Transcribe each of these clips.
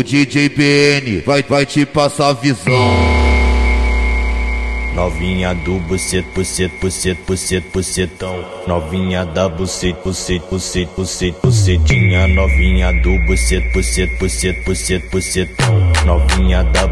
O DJ BN vai te passar a visão. Novinha do bucetão. Novinha da bucetinha. Novinha do bucetão. Novinha da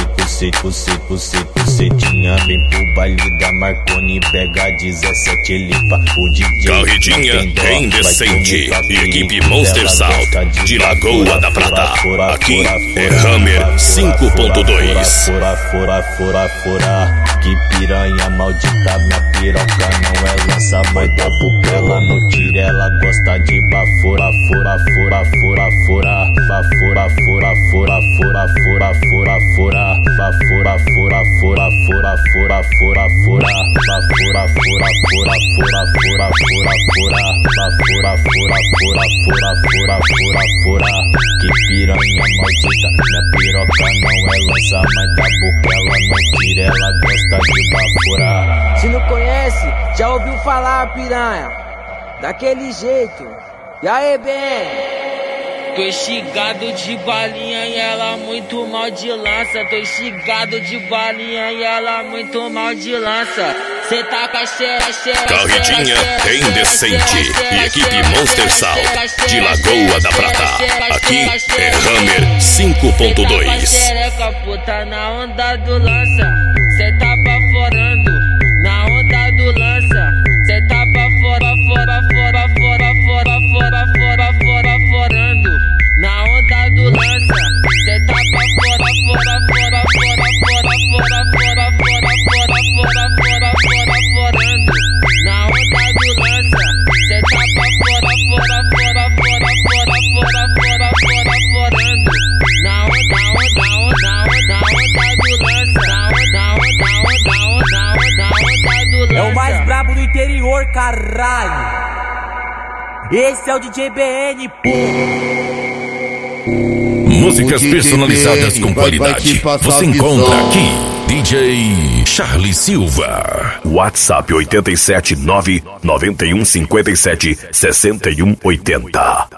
bucetinha. Vem pro baile da Marconi, pega 17 lipa. O DJ Carretinha Indecente e equipe Monster Salt de Lagoa da Prata. Aqui é Hammer 5.2. Que piranha maldita, minha piroca não é lança, vai dar pupela no tiro, ela gosta de bafura, fura, que piranha maldita, minha piroca não é lança, mas dá pupela no tiro, ela gosta de bafura. Se não conhece, já ouviu falar, piranha? Daquele jeito. E aí, bem? Tô estigado de balinha e ela muito mal de lança. Tô estigado de balinha e ela muito mal de lança. Cê tá com a Carretinha Indecente e equipe Monster Salt de Lagoa da Prata. Aqui é Hammer 5.2. Xereca, puta, na onda do lança. Cê tá baforando na onda do lança. Cê tá forando na onda do lança. Cê tá forando na onda do lança. Cê tá forando na onda do lança. É o mais brabo do interior, caralho. Esse é o DJ BN, Músicas personalizadas com qualidade. Você encontra aqui DJ Charlie Silva. WhatsApp 879 9157 6180.